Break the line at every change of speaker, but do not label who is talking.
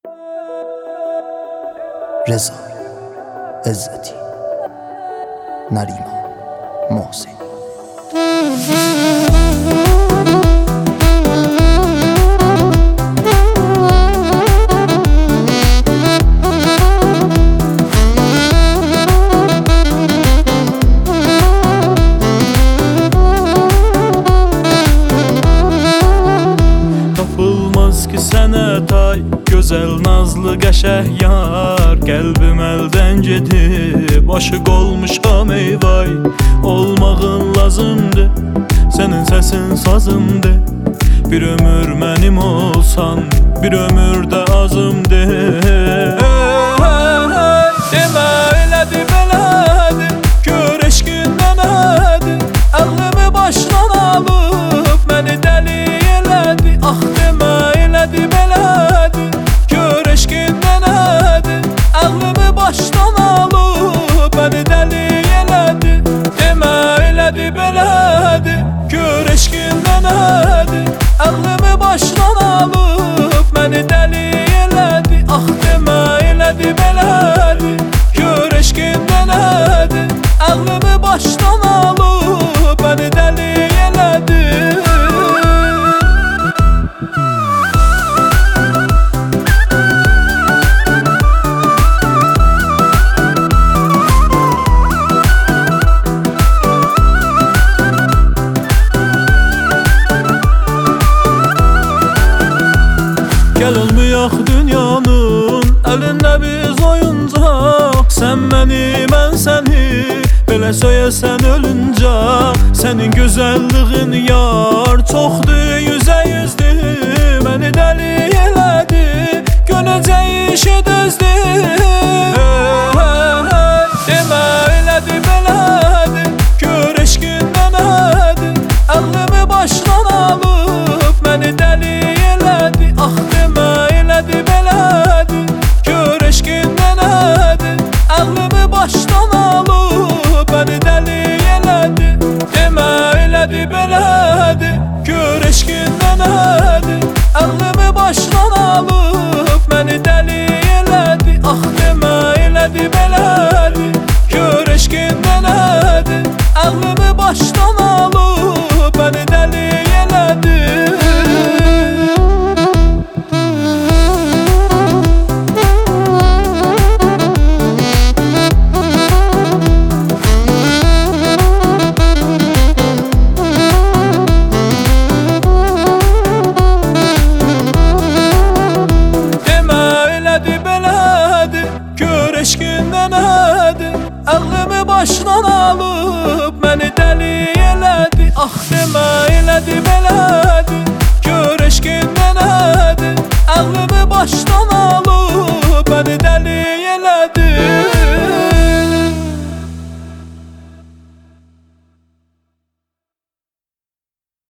رضا، عزتی، نریمان، محسن.
Tapılmaz ki sənə tay, gözəl nazlı qəşəh yar. Qəlbim əldən gedib, aşıq olmuşam ey vay. Olmağın lazımdır, sənin səsin sazımdır. Bir ömür mənim olsan, bir ömür də azımdır. Demə elədir belədir, gör eşqində nədir. Əqlimi başdan alıb, məni dəli elədi. Ah demə elədir belədir, gör eşqində nədir. Əqlimi başdan alıb, məni dəli elədi. Demə elədir belədir, gör eşqində nədir. Əqlimi başdan alıb, məni dəli elədi. Ah demə elədir belədir, gör eşqində nədir. Əqlimi başdan alıb, məni dəli elədi. Gəl olmayaq dünyanın əlində biz oyuncaq. Sən məni, mən səni, belə söyəsən ölüncə. Sənin gözəlliğin yar çoxdur, yüzə yüzdür. Məni dəli elədi, gönəcək işi düzdür. Demə elədir belədir, gör eşqində nədir. Əqlimi başdan alıb, məni dəli elədi. Ah demə elədir belədir, gör eşqində nədir. Əqlimi başdan alıb, məni dəli elədi. Demə elədir belədir, gör eşqində nədir. Əqlimi başdan alıb, məni dəli elədi. Ah demə elədir belədir, gör eşqində nədir. Əqlimi başdan alıb, məni dəli elədi. Eşqində nədir, əqlimi başdan alıb, məni dəli elədi. Ah demə elədir belə.